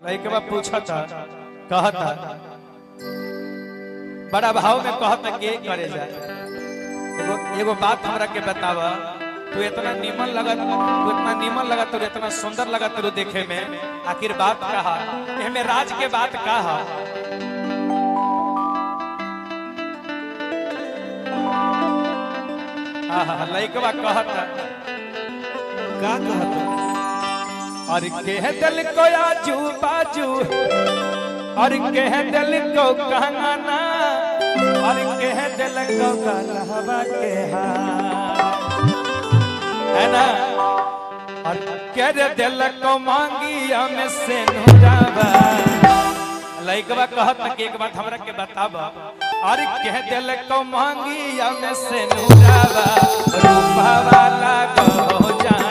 लड़के बा पूछा था कहता बड़ा भाव में कहता के करे जाए एगो बात हमरा के बतावा तू इतना नीमन लगा तू इतना सुंदर लगा तू देखे में आखिर बात कहा एमे राज के बात कहा लड़कवा कहता का कहता और कह दिल को आजू बाजू और कह दिल को कहना और कह दिल को गलहवा के है ना और कह दिल को मांगी हमें से नूरावा लइकवा कहत कि एक बात हमरा के बतावा और कह दिल को मांगी हमें से नूरावा रूपा वाला को जान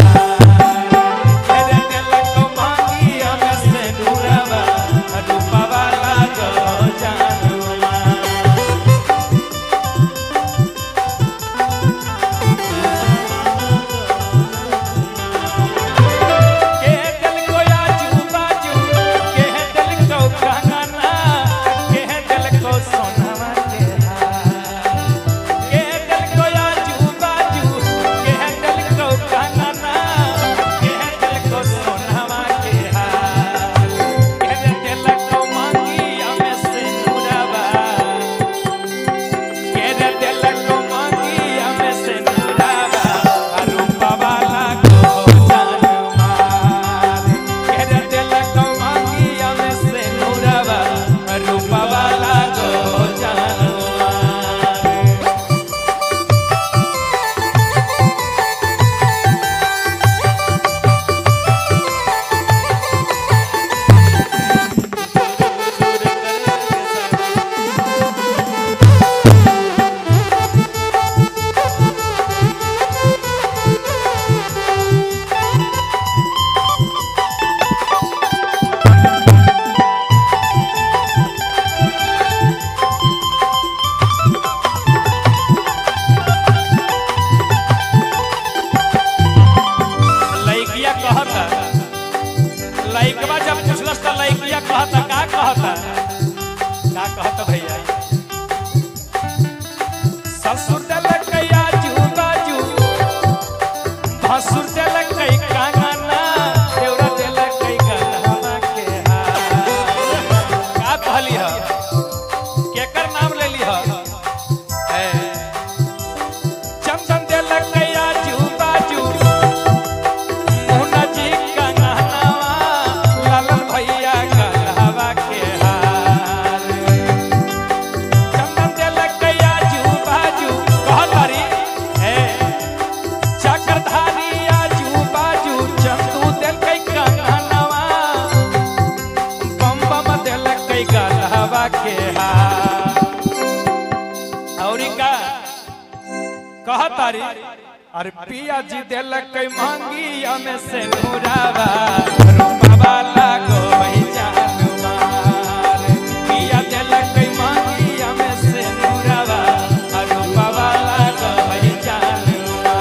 लइकवा जब पूछलस त लइकिया कहता का कहता भैया ससुर दिल कैया जू बाजू भसुर दिल कई कांगना देवरा दिल कई गलहवा के का कहली ह केकर नाम लेली ह चंदन दिल कैया जू बाजू कहतारी अरे पिया जी दिल कई मांगी हमें से नूरावा रूपा वाला को वही जानवा पिया दिल कई मांगी हमें से नूरावा रूपा वाला को वही जानवा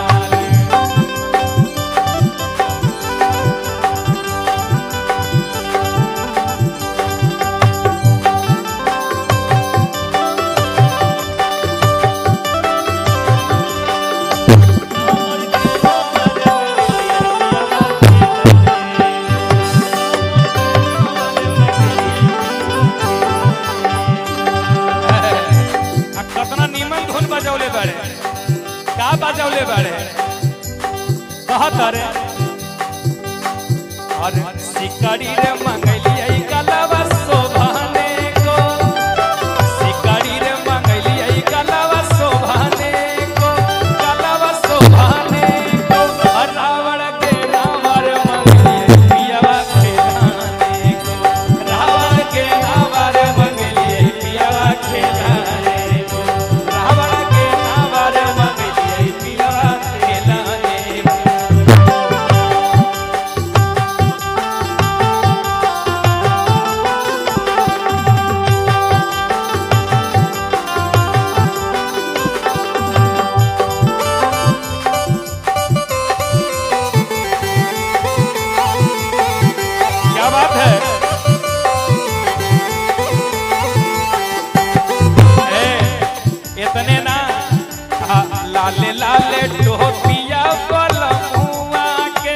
बाजौले बाड़े कहत रे और सिकड़ी रे मंगलियै गलवा शोभाने को सिकड़ी रे मंगलियै गलवा शोभाने को गलवा शोभाने को रावण के नावर मंगलियै पियवा खेलाने को रावण के नावर मंगलियै पियवा खेलाने को रावण के नावर लाले टोपिया बलमुआ के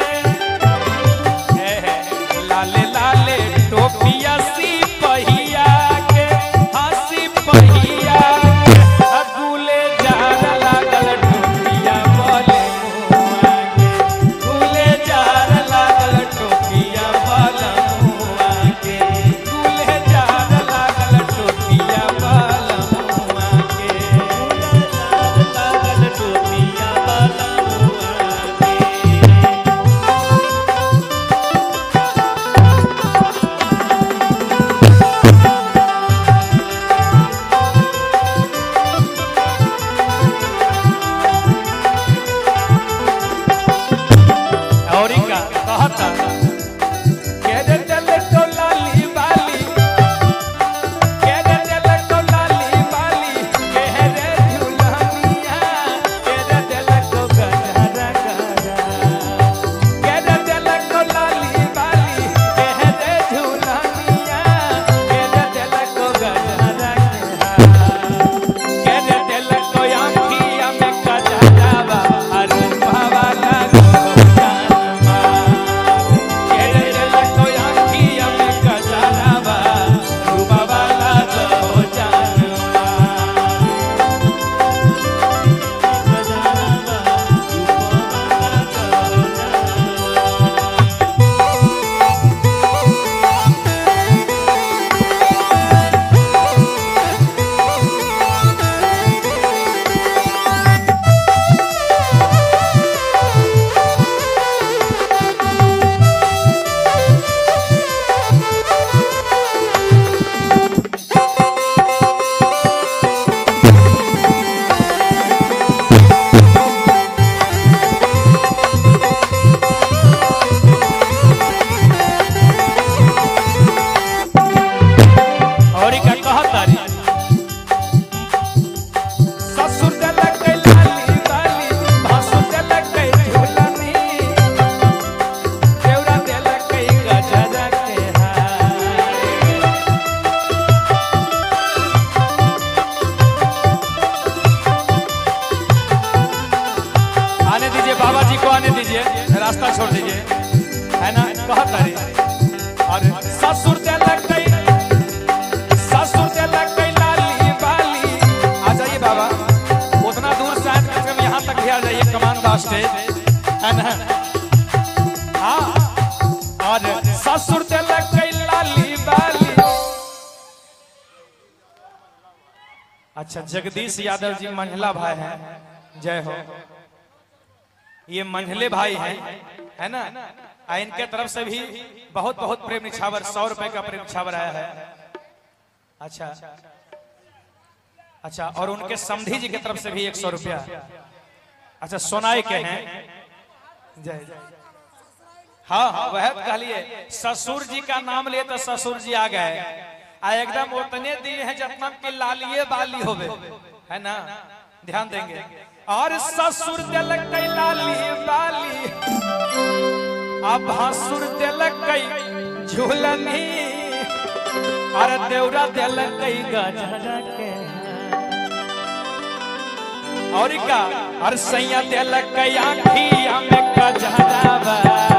लाले लाले टोपिया सिपहिया के हंसी पहिया गुले जार लागल टोपिया बलमुआ के गुले जार लागल टोपिया बलमुआ के गुले जार लागल टोपिया बलमुआ के लागल टोपिया बलमुआ और का कहता के रे चल तो लाली बाली के रे चल तो लाली बाली के रे झुलनिया के रे चल तो गजरा गजरा के रे चल तो लाली बाली के रे झुलनिया के रे चल तो गजरा गजरा के रे चल तो आँखिया में कजरावा अरे बाबा लागो ससुर दलक लाली बाली भासुर दलक झूलनी देवरा दलक गजरा के आने दीजिए बाबा जी को आने दीजिए रास्ता छोड़ दीजिए है ना कहता रे और ससुर दलक लाली बाली आ जाइए बाबा उतना दूर से आए कम यहाँ तक भी आ जाइए कमान का स्टेज है ना हाँ और ससुर दलक लाली बाली अच्छा जगदीश यादव जी मंझला भाई हैं जय हो ये मंझले भाई हैं है ना इनके तरफ से भी बहुत बहुत प्रेम निछावर 100 रुपए का प्रेम निछावर आया है अच्छा अच्छा और उनके समधी जी की तरफ से भी 100 रुपया अच्छा सोनाई के हैं जय हाँ हाँ वह कहलिए ससुर जी का नाम लिए तो ससुर जी आ गए एकदम उतने दिन है जितना के लालिए बाली होवे है ना ध्यान देंगे और ससुर दलक लाली बाली अब भासुर दलक झूलनी अरे देवरा दलक गजरा के और का अरे सैया दलक आँखिया में गजरा